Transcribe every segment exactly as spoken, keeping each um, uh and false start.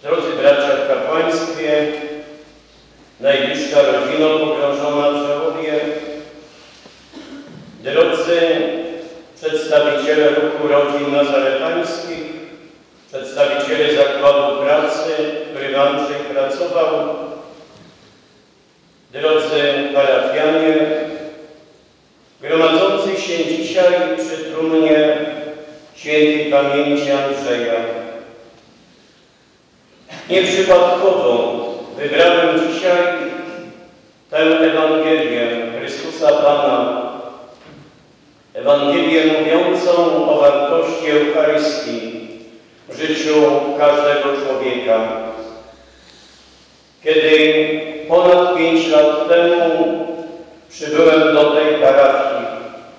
Drodzy bracia w kapłaństwie, najbliższa rodzina pogrążona w żałobie, drodzy przedstawiciele ruchu rodzin nazaretańskich, przedstawiciele zakładu pracy, w którym Andrzej pracował, drodzy parafianie, gromadzący się dzisiaj przy trumnie świętej pamięci Andrzeja. Nieprzypadkowo wybrałem dzisiaj tę Ewangelię Chrystusa Pana, Ewangelię mówiącą o wartości Eucharystii w życiu każdego człowieka. Kiedy ponad pięć lat temu przybyłem do tej parafii,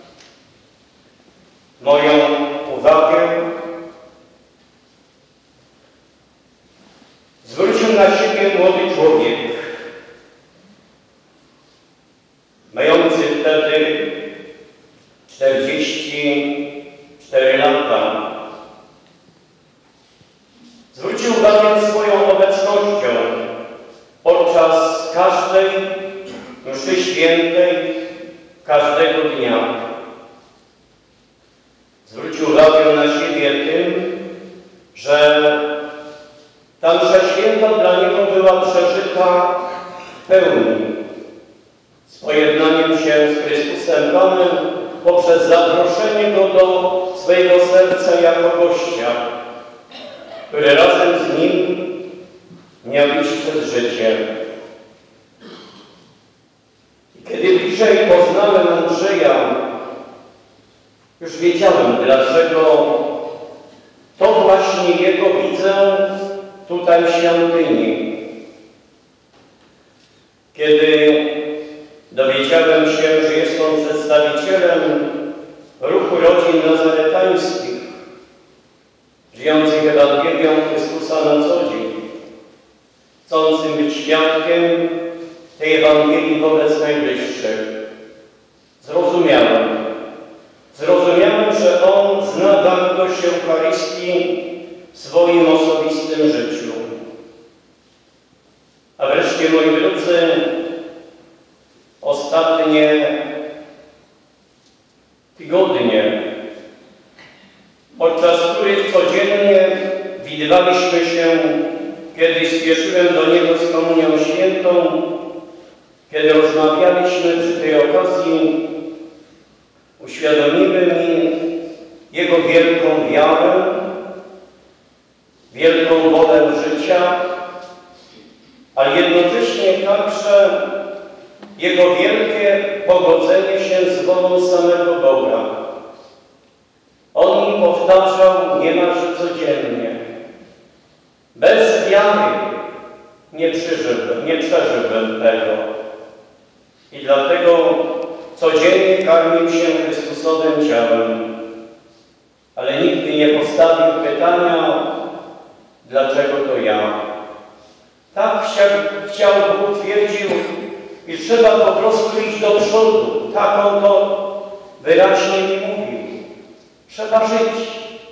moją uwagę zwrócił na siebie młody człowiek, mający wtedy czterdzieści cztery lata. Zwrócił uwagę swoją obecnością podczas każdej mszy świętej, każdego dnia. Zwrócił uwagę na siebie tym, że ta msza święta dla niego była przeżyta w pełni, z pojednaniem się z Chrystusem Panem poprzez zaproszenie Go do swojego serca jako gościa, który razem z Nim miał iść przez życie. I kiedy bliżej poznałem Andrzeja, już wiedziałem, dlaczego to właśnie Jego widzę tutaj w świątyni. Kiedy dowiedziałem się, że jest on przedstawicielem ruchu rodzin nazaretańskich, żyjących Ewangelią Chrystusa na co dzień, chcącym być świadkiem tej Ewangelii wobec najbliższych, zrozumiałem. Zrozumiałem, że on zna wartość Eucharystii w swoim osobistym życiu. A wreszcie, moi drodzy, ostatnie tygodnie, podczas których codziennie widywaliśmy się, kiedy spieszyłem do niego z komunią świętą, kiedy rozmawialiśmy przy tej okazji, uświadomiły mi Jego wielką wiarę, wielką wolę życia, ale jednocześnie także Jego wielkie pogodzenie się z wolą samego Boga. On mi powtarzał niemalże codziennie: bez wiary nie przeżyłbym, nie przeżyłbym tego. I dlatego codziennie karmił się Chrystusowym ciałem, ale nigdy nie postawił pytania, dlaczego to ja. Tak chciał, chciał Bóg, twierdził, i trzeba po prostu iść do przodu. Tak on to wyraźnie mi mówił. Trzeba żyć.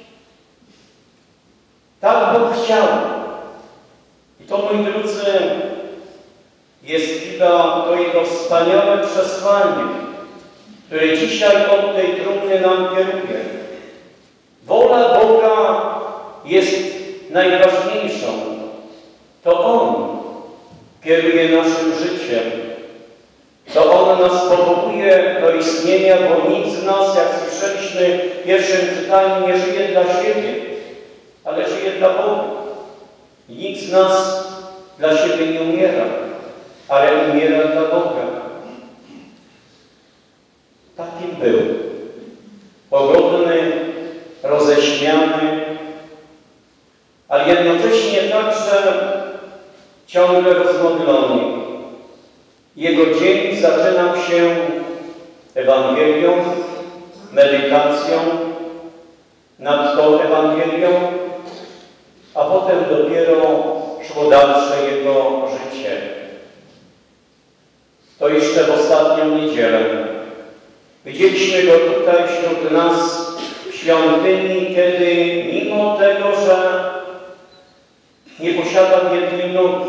Tak Bóg chciał. I to, moi drodzy, jest chyba to Jego wspaniałe przesłanie, które dzisiaj od tej trumny nam kieruje. Wola Boga jest najważniejszą. To On kieruje naszym życiem. To On nas powołuje do istnienia, bo nikt z nas, jak słyszeliśmy w pierwszym czytaniu, nie żyje dla siebie, ale żyje dla Boga. I nikt z nas dla siebie nie umiera, ale umiera dla Boga. Takim był. Pogodny, roześmiany, ale jednocześnie także ciągle rozmodlony. Jego dzień zaczynał się Ewangelią, medytacją nad tą Ewangelią, a potem dopiero szło dalsze jego życie. To jeszcze w ostatnią niedzielę. Widzieliśmy go tutaj wśród nas w świątyni, kiedy mimo tego, że nie posiada jednej nogi,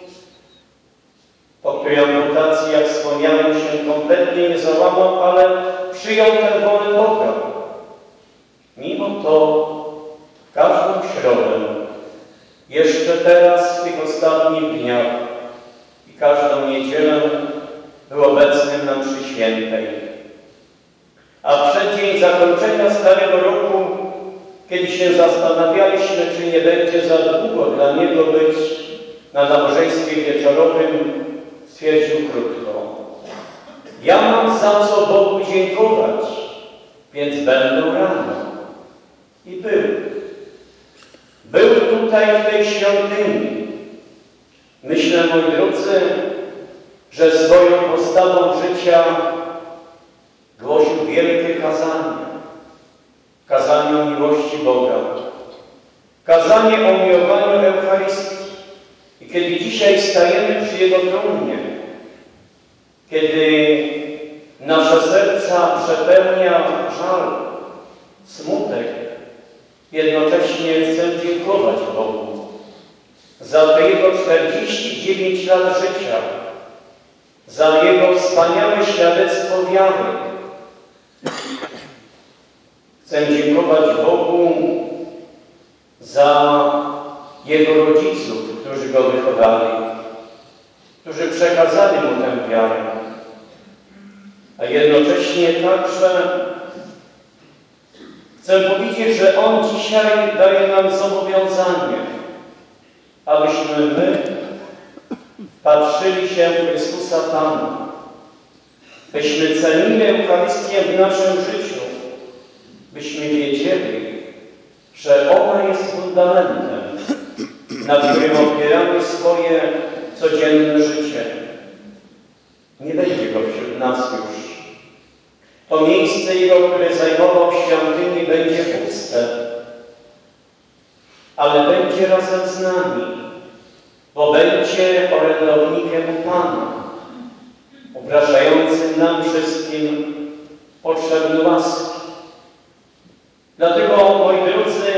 po której amputacji, jak wspomniałem, się kompletnie nie załamał, ale przyjął tę wolę Boga. Mimo to każdą środę, jeszcze teraz w tych ostatnich dniach i każdą niedzielę był obecnym na mszy świętej. A w przeddzień zakończenia Starego Roku, kiedy się zastanawialiśmy, czy nie będzie za długo dla niego być na nabożeństwie wieczorowym, stwierdził krótko: ja mam za co Bogu dziękować, więc będę rano. I był. Był tutaj w tej świątyni. Myślę, moi drodzy, że swoją postawą życia głosił wielkie kazanie. Kazanie o miłości Boga. Kazanie o miłowaniu Eucharystii. I kiedy dzisiaj stajemy przy Jego trumnie, kiedy nasze serca przepełnia żal, smutek, jednocześnie chcę dziękować Bogu za te Jego czterdzieści dziewięć lat życia, za Jego wspaniałe świadectwo wiary. Chcę dziękować Bogu za Jego rodziców, którzy Go wychowali, którzy przekazali Mu tę wiarę, a jednocześnie także chcę powiedzieć, że On dzisiaj daje nam zobowiązanie, abyśmy my patrzyli się w Chrystusa Pana, byśmy cenili Eucharystię w naszym życiu, byśmy wiedzieli, że ona jest fundamentem, na którym opieramy swoje codzienne życie. Nie będzie Go wśród nas już. To miejsce Jego, które zajmował w świątyni, będzie puste, ale będzie razem z nami, bo będzie orędownikiem Pana, upraszczającym nam wszystkim potrzebne łaski. Dlatego, moi drodzy,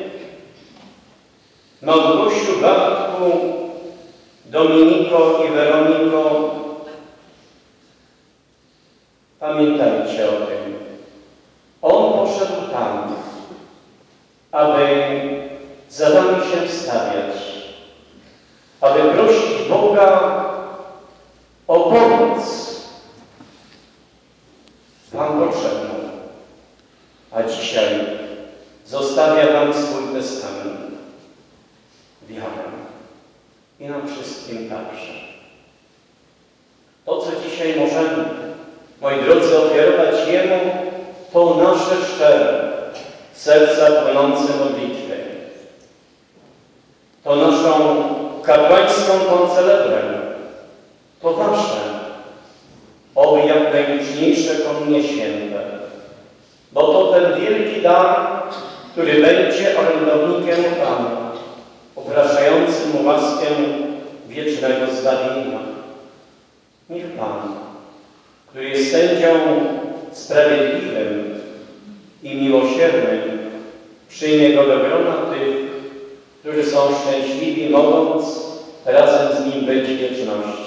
Małgosiu, Bartku, Dominiko i Weroniko, pamiętajcie o tym. On poszedł tam, aby za wami się wstawiać, aby prosić Boga o pomoc wam potrzebną. A dzisiaj zostawia wam swój testament, wiarę i nam wszystkim także. To, co dzisiaj możemy, moi drodzy, ofiarować Jemu, to nasze szczere, serca płynące modlitwy. To naszą kapłańską koncelebrę. To wasze, oby jak najliczniejsze konnie święte. Bo to ten wielki dar, który będzie orędownikiem Pana, upraszczającym Mu łaskę wiecznego zbawienia. Niech Pan, który jest sędzią sprawiedliwym i miłosiernym, przyjmie Go do grona tych, którzy są szczęśliwi, mogąc razem z Nim być w wieczności.